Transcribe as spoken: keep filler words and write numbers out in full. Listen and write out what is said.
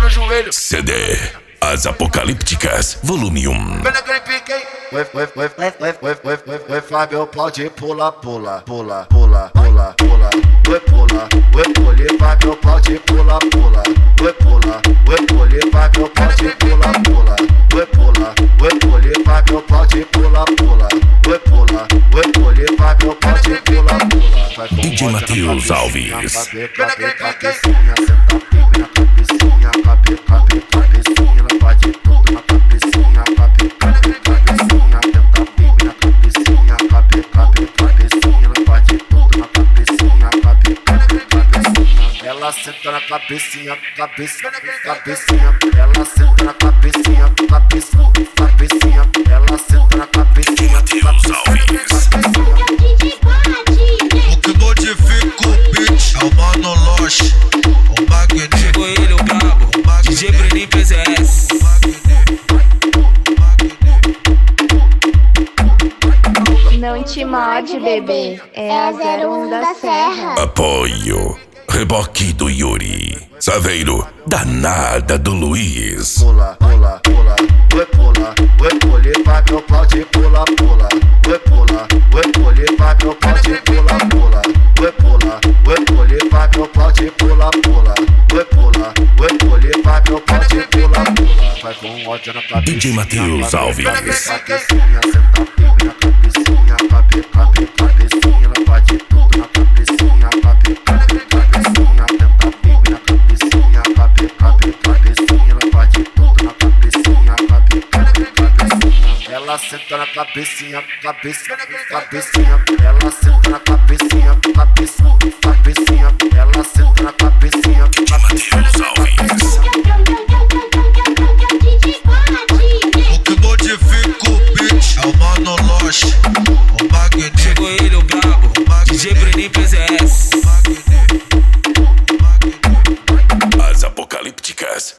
no joelho. C D As Apocalípticas, volume um. Vem naquele pique, hein? Oi, oi, oi, oi, oi, oi, oi, oi, oi, Fábio, pode pula, pula, pula, pula, pula, pula, oi, pula, oi, pule, Fábio, pode pula, pula, oi, pula, oi, pule, Fábio, pode pula, pula, oi, pula, oi, pule, Fábio, pode pula, pula, oi, pula, oi, pule, Fábio, pode pula, pula. D J Matheus Alves. Vem naquele pique, hein? Senta firme na cabecinha, cabe, cabe, cabecinha, ela bate tudo na cabecinha, cabe, cabe, cabecinha, tenta firme na cabecinha, cabe, cabe, cabecinha, ela bate tudo na cabecinha, cabe, cabe, cabecinha. Ela senta na cabecinha, cabeça, cabecinha, ela senta na cabecinha, cabeça, cabecinha, ela senta na cabecinha, Matheus Alves. O que modifica o beat é o Mano Loche, o magnífico. Chegou ele, o brabo, D J Breninho P Z S. Não te morde, bebê, é a zero um da Serra. Apoio Reboque do Yuri. Saveiro Danada do Luiz. Pula, pula, pula, oi, pula, oi, pule, Fábio, pode pula, pula, oi, pula, oi, pule, Fábio, pode pula, pula, oi, pula, oi, pule, Fábio, pode pula, pula, oi, pula, oi, pule, Fábio, pode pula, pula. Vai com ódio na cabeça. D J Matheus Alves. Cabecinha, senta firme na cabecinha, cabe, cabe, cabecinha, ela bate tudo na cabecinha, cabe, cabe, cabecinha, tenta firme na cabecinha, cabe, cabe, cabecinha, ela bate tudo na cabecinha, cabe, cabe, cabecinha. Ela senta na cabecinha, cabeça, cabecinha, ela senta na cabecinha, cabeça, cabecinha, ela senta na cabecinha, D J Matheus Alves.